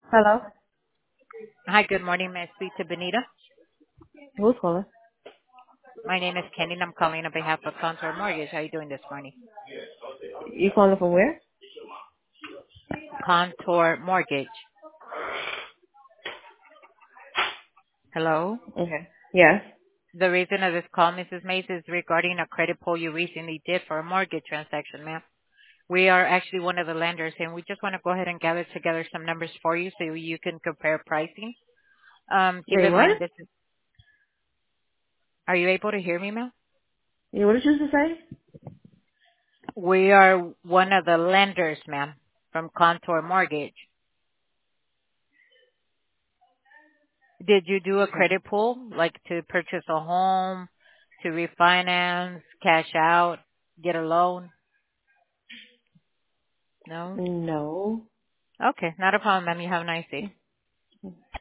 Hello? Hi, good morning. May I speak to Benita? Who's calling? My name is Kenny, and I'm calling on behalf of Contour Mortgage. How are you doing this morning? You calling from where? Contour Mortgage. Hello? Okay. Yes. The reason of this call, Mrs. Mays, is regarding a credit pull you recently did for a mortgage transaction, ma'am. We are actually one of the lenders, and we just want to go ahead and gather together some numbers for you so you can compare pricing. Keep Wait, in what? mind, are you able to hear me, ma'am? Yeah, what did you just say? We are one of the lenders, ma'am, from Contour Mortgage. Did you do a Okay. credit pull, like to purchase a home, to refinance, cash out, get a loan? No? No. Okay, not a problem, ma'am. You have a nice day.